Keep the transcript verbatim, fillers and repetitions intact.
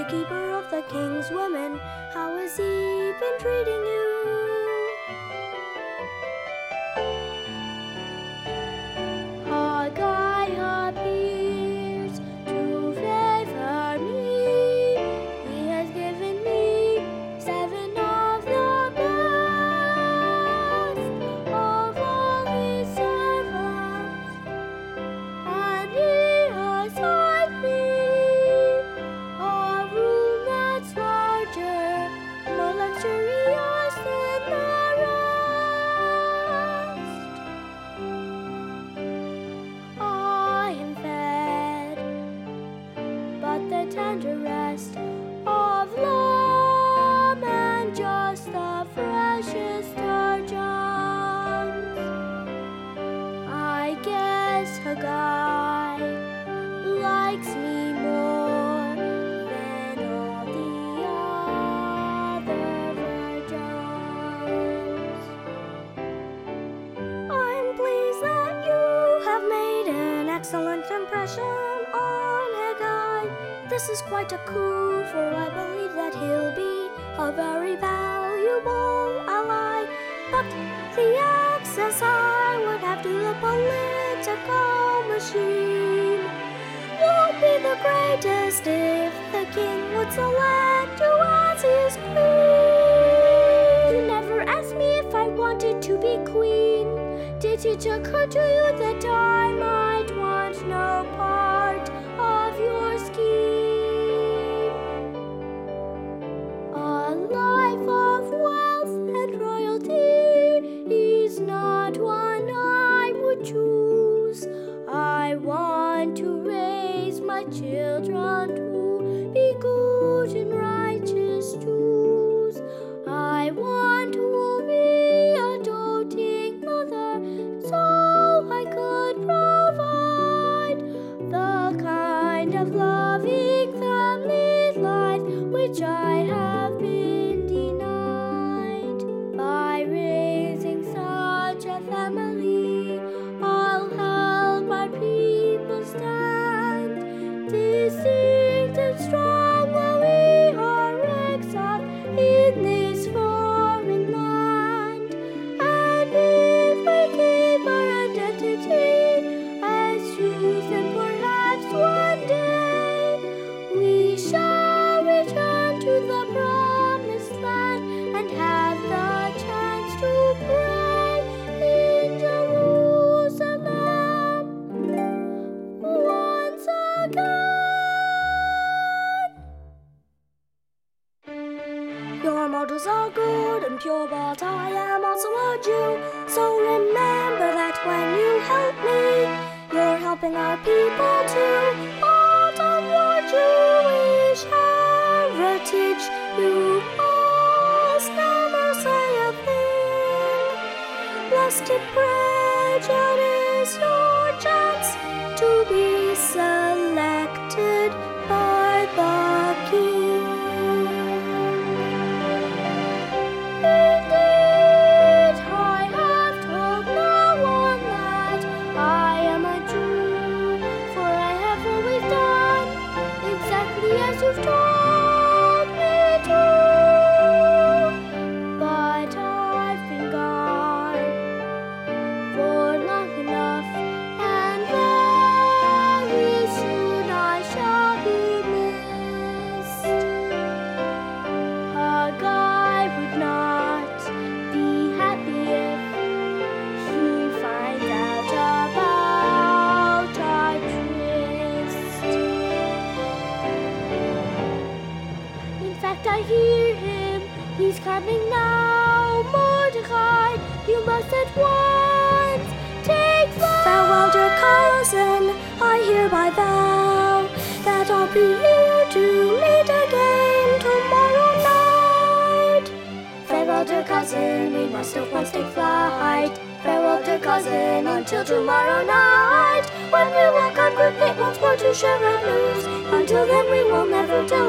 the keeper of the king's women, how has he been treating you? Haggai appears to favor me. He has given me seven of the best of all his servants, and he has hired me a room that's larger, more luxurious than the rest. I am fed, but the tenderest of lamb and just the freshest sturgeons. I guess Haggai likes me more than all the other virgins. I'm pleased that you have made an excellent impression on Haggai. This is quite a coup, for I believe that he'll be a very valuable ally. But the access I would have to the political machine won't be the greatest if the king would select you as his queen. You never asked me if I wanted to be queen. Did it occur to you that I might want no part of your scheme? A life of wealth and royalty is not one I would choose. I want to raise my children to be good and righteous Jews. I want to be a doting mother, so I could provide the kind of loving family life which I have been denied. By raising such a family, I'll help my people stand distinct and strong while we are exiled in this foreign land. And if we keep our identity as Jews, then perhaps one day we shall return to the promised land and have the chance to pray in Jerusalem once again. Your motives are good and pure, but I am also a Jew. So remember that when you help me, you're helping our people too. Part of your Jewish heritage, you must never say a thing, lest it prejudice your chance to be selected by the king. Indeed, I have told no one that I am a Jew, for I have always done exactly as you've told me to. But I've been gone for long enough, and very soon I shall be missed. Haggai would not be happy if he finds out about our tryst. In fact, I hear him, he's coming now. Mordecai, you must at once take flight. Farewell, dear cousin, I hereby vow that I'll be here to meet again tomorrow night. Farewell, dear cousin, we must at once take flight. Farewell, dear cousin, until tomorrow night, when we will congregate once more to share our news. Until then, we will never tell